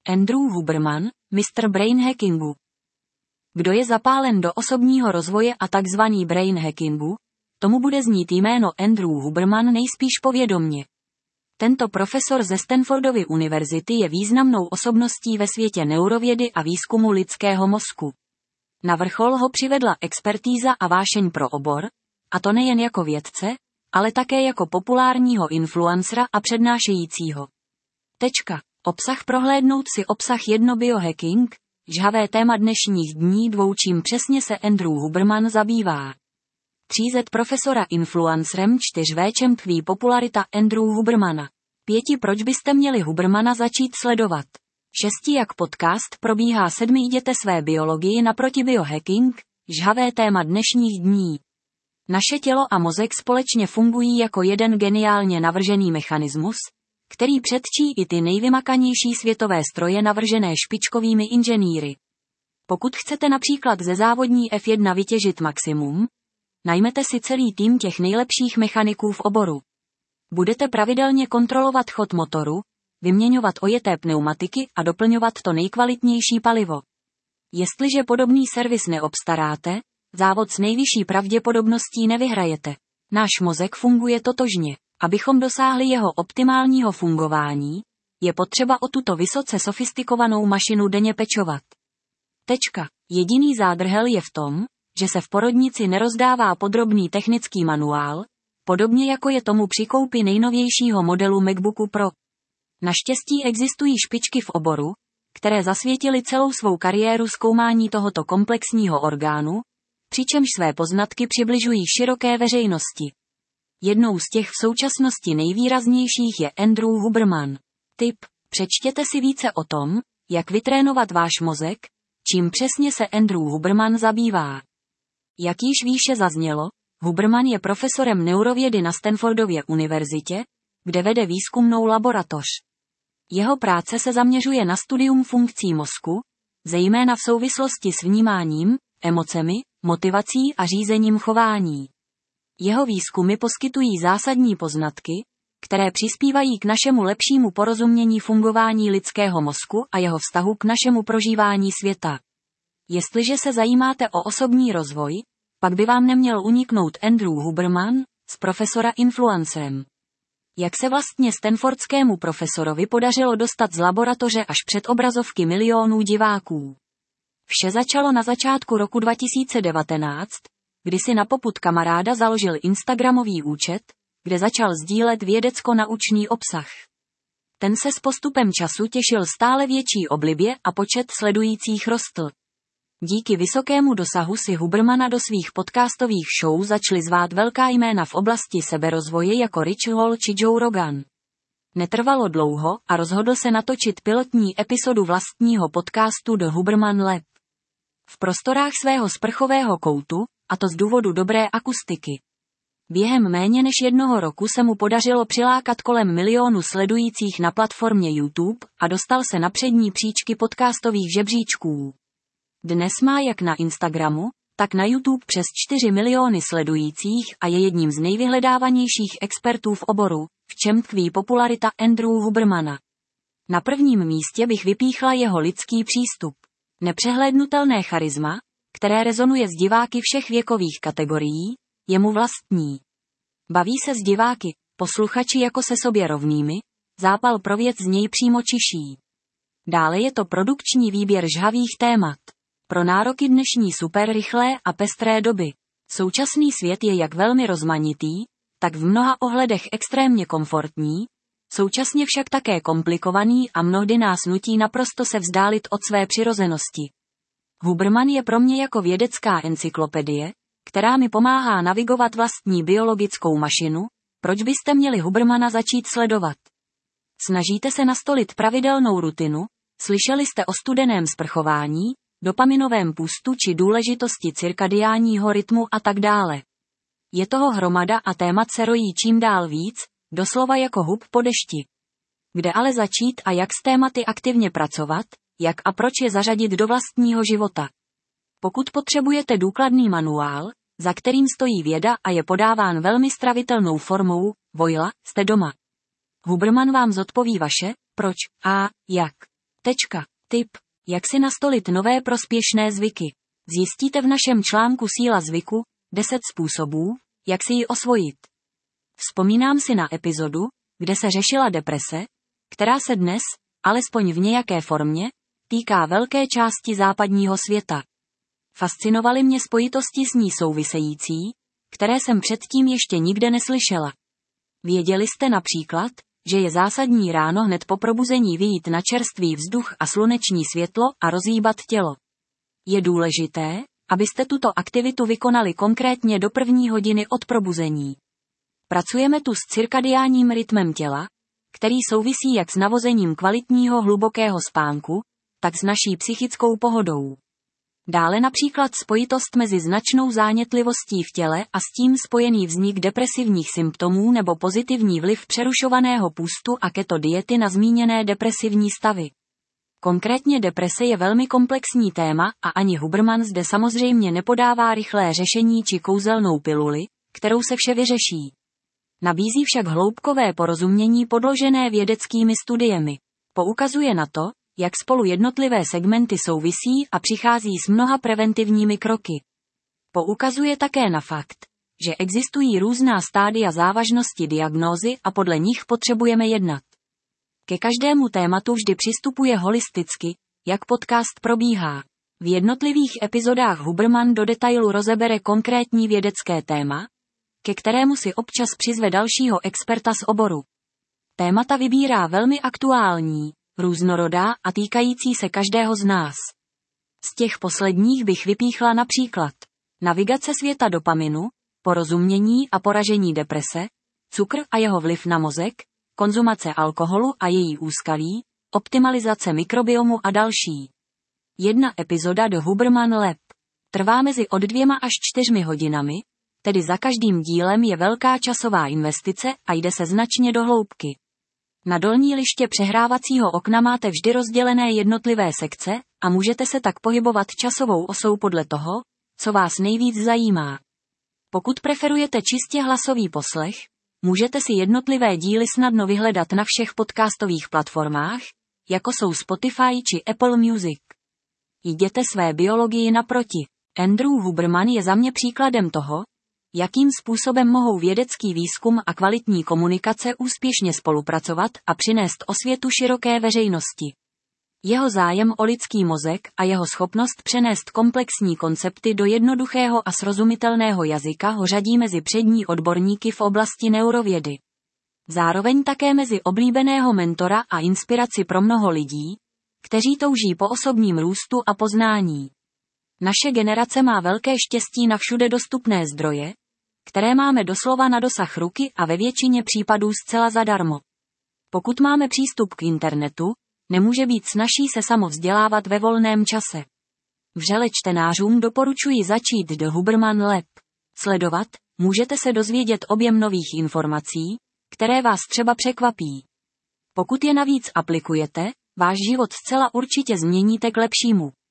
Andrew Huberman, mistr brain hackingu. Kdo je zapálen do osobního rozvoje a takzvaný brain hackingu, tomu bude znít jméno Andrew Huberman nejspíš povědomně. Tento profesor ze Stanfordovy univerzity je významnou osobností ve světě neurovědy a výzkumu lidského mozku. Na vrchol ho přivedla expertíza a vášeň pro obor, a to nejen jako vědce, ale také jako populárního influencera a přednášejícího. Obsah prohlédnout si obsah biohacking, žhavé téma dnešních dní čím přesně se Andrew Huberman zabývá. 3Z profesora influencerem 4V čem tkví popularita Andrew Hubermana. 5 proč byste měli Hubermana začít sledovat. 6 jak podcast probíhá. 7 jděte své biologii naproti biohacking, žhavé téma dnešních dní. Naše tělo a mozek společně fungují jako jeden geniálně navržený mechanismus, který předčí i ty nejvymakanější světové stroje navržené špičkovými inženýry. Pokud chcete například ze závodní F1 vytěžit maximum, najmete si celý tým těch nejlepších mechaniků v oboru. Budete pravidelně kontrolovat chod motoru, vyměňovat ojeté pneumatiky a doplňovat to nejkvalitnější palivo. Jestliže podobný servis neobstaráte, závod s nejvyšší pravděpodobností nevyhrajete. Náš mozek funguje totožně. Abychom dosáhli jeho optimálního fungování, je potřeba o tuto vysoce sofistikovanou mašinu denně pečovat. Jediný zádrhel je v tom, že se v porodnici nerozdává podrobný technický manuál, podobně jako je tomu při koupi nejnovějšího modelu MacBooku Pro. Naštěstí existují špičky v oboru, které zasvětily celou svou kariéru zkoumání tohoto komplexního orgánu, přičemž své poznatky přibližují široké veřejnosti. Jednou z těch v současnosti nejvýraznějších je Andrew Huberman. Tip: přečtěte si více o tom, jak vytrénovat váš mozek, čím přesně se Andrew Huberman zabývá. Jak již výše zaznělo, Huberman je profesorem neurovědy na Stanfordově univerzitě, kde vede výzkumnou laboratoř. Jeho práce se zaměřuje na studium funkcí mozku, zejména v souvislosti s vnímáním, emocemi, motivací a řízením chování. Jeho výzkumy poskytují zásadní poznatky, které přispívají k našemu lepšímu porozumění fungování lidského mozku a jeho vztahu k našemu prožívání světa. Jestliže se zajímáte o osobní rozvoj, pak by vám neměl uniknout Andrew Huberman, z profesora influencerem. Jak se vlastně stanfordskému profesorovi podařilo dostat z laboratoře až před obrazovky milionů diváků? Vše začalo na začátku roku 2019, kdy si na popud kamaráda založil Instagramový účet, kde začal sdílet vědecko-naučný obsah. Ten se s postupem času těšil stále větší oblibě a počet sledujících rostl. Díky vysokému dosahu si Hubermana do svých podcastových show začali zvát velká jména v oblasti seberozvoje jako Rich Roll či Joe Rogan. Netrvalo dlouho a rozhodl se natočit pilotní epizodu vlastního podcastu The Huberman Lab. V prostorách svého sprchového koutu, a to z důvodu dobré akustiky. Během méně než 1 roku se mu podařilo přilákat kolem 1 milionu sledujících na platformě YouTube a dostal se na přední příčky podcastových žebříčků. Dnes má jak na Instagramu, tak na YouTube přes 4 miliony sledujících a je jedním z nejvyhledávanějších expertů v oboru, v čem tkví popularita Andrew Hubermana. Na prvním místě bych vypíchla jeho lidský přístup. Nepřehlédnutelné charisma, které rezonuje s diváky všech věkových kategorií, je mu vlastní. Baví se s diváky, posluchači jako se sobě rovnými, zápal pro věc z něj přímo čiší. Dále je to produkční výběr žhavých témat. Pro nároky dnešní superrychlé a pestré doby. Současný svět je jak velmi rozmanitý, tak v mnoha ohledech extrémně komfortní, současně však také komplikovaný a mnohdy nás nutí naprosto se vzdálit od své přirozenosti. Huberman je pro mě jako vědecká encyklopedie, která mi pomáhá navigovat vlastní biologickou mašinu. Proč byste měli Hubermana začít sledovat? Snažíte se nastolit pravidelnou rutinu, slyšeli jste o studeném sprchování, dopaminovém pustu či důležitosti cirkadiánního rytmu a tak dále. Je toho hromada a témat se rojí čím dál víc, doslova jako hub po dešti. Kde ale začít a jak s tématy aktivně pracovat, jak a proč je zařadit do vlastního života? Pokud potřebujete důkladný manuál, za kterým stojí věda a je podáván velmi stravitelnou formou, vojla, jste doma. Huberman vám zodpoví vaše, proč a jak. Tip. Jak si nastolit nové prospěšné zvyky. Zjistíte v našem článku Síla zvyku, 10 způsobů, jak si ji osvojit. Vzpomínám si na epizodu, kde se řešila deprese, která se dnes, alespoň v nějaké formě, týká velké části západního světa. Fascinovaly mě spojitosti s ní související, které jsem předtím ještě nikde neslyšela. Věděli jste například, že je zásadní ráno hned po probuzení vyjít na čerstvý vzduch a sluneční světlo a rozhýbat tělo. Je důležité, abyste tuto aktivitu vykonali konkrétně do 1. hodiny od probuzení. Pracujeme tu s cirkadiánním rytmem těla, který souvisí jak s navozením kvalitního hlubokého spánku, tak s naší psychickou pohodou. Dále například spojitost mezi značnou zánětlivostí v těle a s tím spojený vznik depresivních symptomů nebo pozitivní vliv přerušovaného půstu a keto diety na zmíněné depresivní stavy. Konkrétně deprese je velmi komplexní téma a ani Huberman zde samozřejmě nepodává rychlé řešení či kouzelnou piluli, kterou se vše vyřeší. Nabízí však hloubkové porozumění podložené vědeckými studiemi. Poukazuje na to, jak spolu jednotlivé segmenty souvisí a přichází s mnoha preventivními kroky. Poukazuje také na fakt, že existují různá stádia závažnosti diagnózy a podle nich potřebujeme jednat. Ke každému tématu vždy přistupuje holisticky, jak podcast probíhá. V jednotlivých epizodách Huberman do detailu rozebere konkrétní vědecké téma, ke kterému si občas přizve dalšího experta z oboru. Témata vybírá velmi aktuální, různorodá a týkající se každého z nás. Z těch posledních bych vypíchla například navigace světa dopaminu, porozumění a poražení deprese, cukr a jeho vliv na mozek, konzumace alkoholu a její úskalí, optimalizace mikrobiomu a další. Jedna epizoda do Huberman Lab trvá mezi od 2 až 4 hodinami, tedy za každým dílem je velká časová investice a jde se značně do hloubky. Na dolní liště přehrávacího okna máte vždy rozdělené jednotlivé sekce a můžete se tak pohybovat časovou osou podle toho, co vás nejvíc zajímá. Pokud preferujete čistě hlasový poslech, můžete si jednotlivé díly snadno vyhledat na všech podcastových platformách, jako jsou Spotify či Apple Music. Jděte své biologii naproti. Andrew Huberman je za mě příkladem toho, jakým způsobem mohou vědecký výzkum a kvalitní komunikace úspěšně spolupracovat a přinést osvětu široké veřejnosti. Jeho zájem o lidský mozek a jeho schopnost přenést komplexní koncepty do jednoduchého a srozumitelného jazyka ho řadí mezi přední odborníky v oblasti neurovědy. Zároveň také mezi oblíbeného mentora a inspiraci pro mnoho lidí, kteří touží po osobním růstu a poznání. Naše generace má velké štěstí na všude dostupné zdroje, které máme doslova na dosah ruky a ve většině případů zcela zadarmo. Pokud máme přístup k internetu, nemůže být snazší se samovzdělávat ve volném čase. Vřele čtenářům doporučuji začít The Huberman Lab. Sledovat, můžete se dozvědět objem nových informací, které vás třeba překvapí. Pokud je navíc aplikujete, váš život zcela určitě změníte k lepšímu.